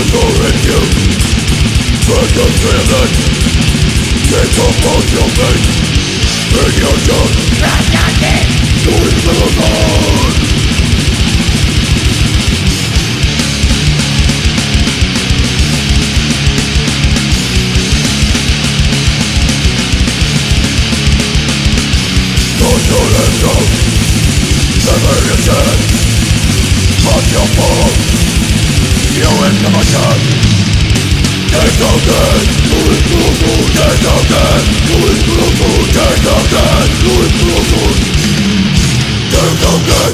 in you. Turn your feeling, take upon your fate. Bring your gun, do it for the Lord. Put your hands up, never your dead. On your fall, you in the machine. Take no dead, do it for the Lord. Take no dead, do it for the Lord. Take no dead, do it for the Lord. Take no dead.